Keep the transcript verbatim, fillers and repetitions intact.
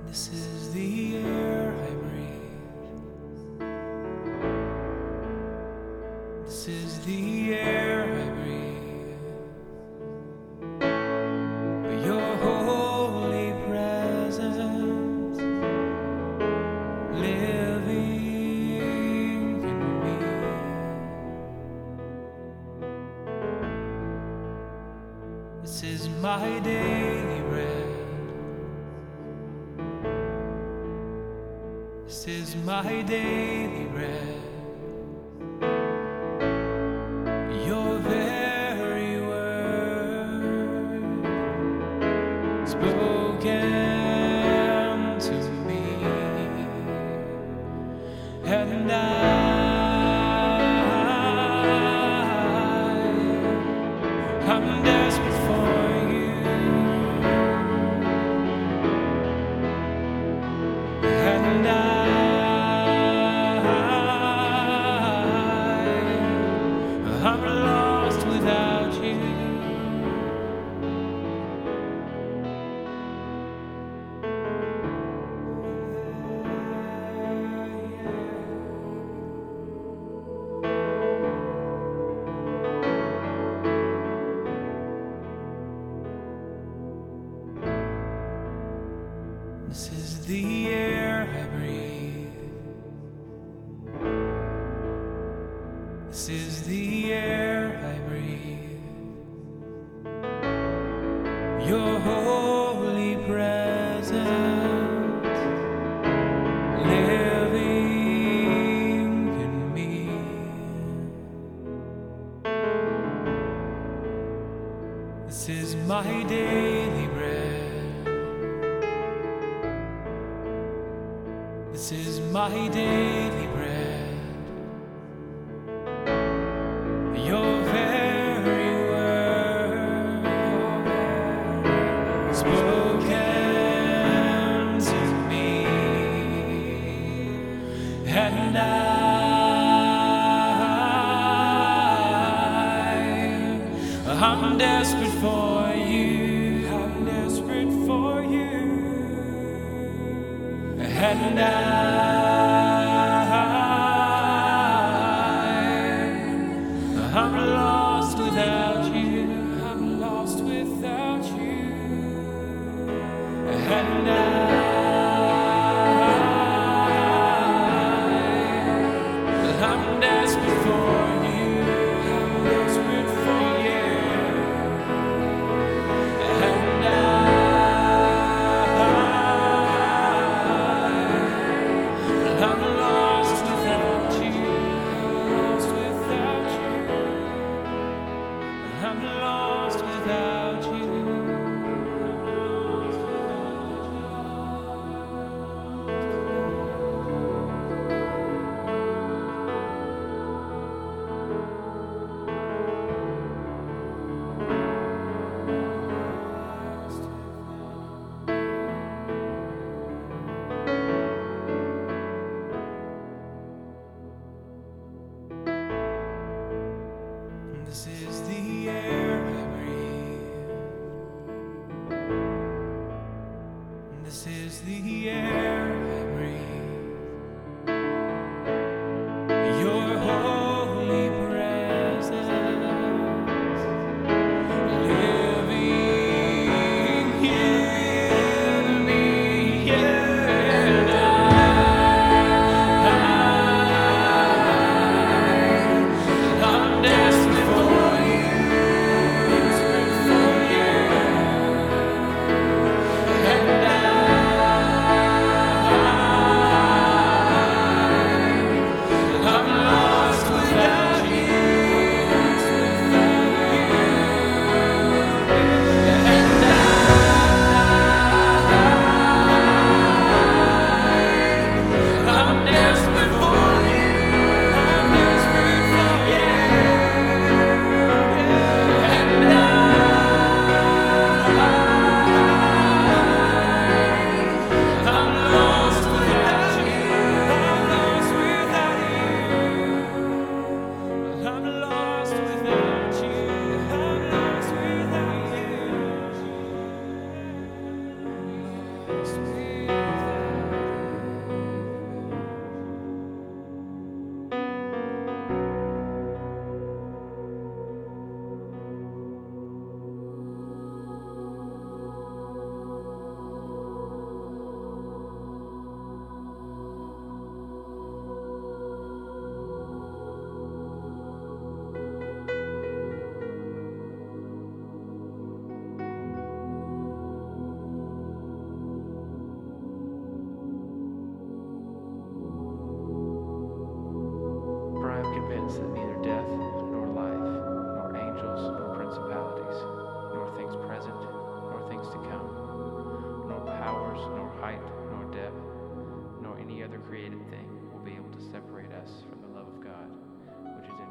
This is the air I breathe. This is the air I breathe. Your holy presence living in me. This is my daily bread. This is my daily bread. Your very word spoken to me, and I, I'm desperate for you, and I. I'm lost without you. This is the air I breathe. This is the air I breathe. Your holy presence living in me. This is my daily bread. This is my daily bread. Your very word spoken to me, and I, I'm desperate for you. I'm desperate for you, and I. I'm lost without you. I'm lost without you. And I, I'm desperate for you. I'm desperate for you. And I, I'm lost without you. I'm lost without you. This is the air I breathe. This is the air I breathe. Your holy presence living in me, and I, I'm desperate for you. Desperate for you, and I, I'm lost without you. And I, I'm desperate for you. I'm desperate for you. And I, I'm lost without you. I'm lost without you. I'm lost without you. I'm lost without you. Lost without you. other created thing will be able to separate us from the love of God, which is in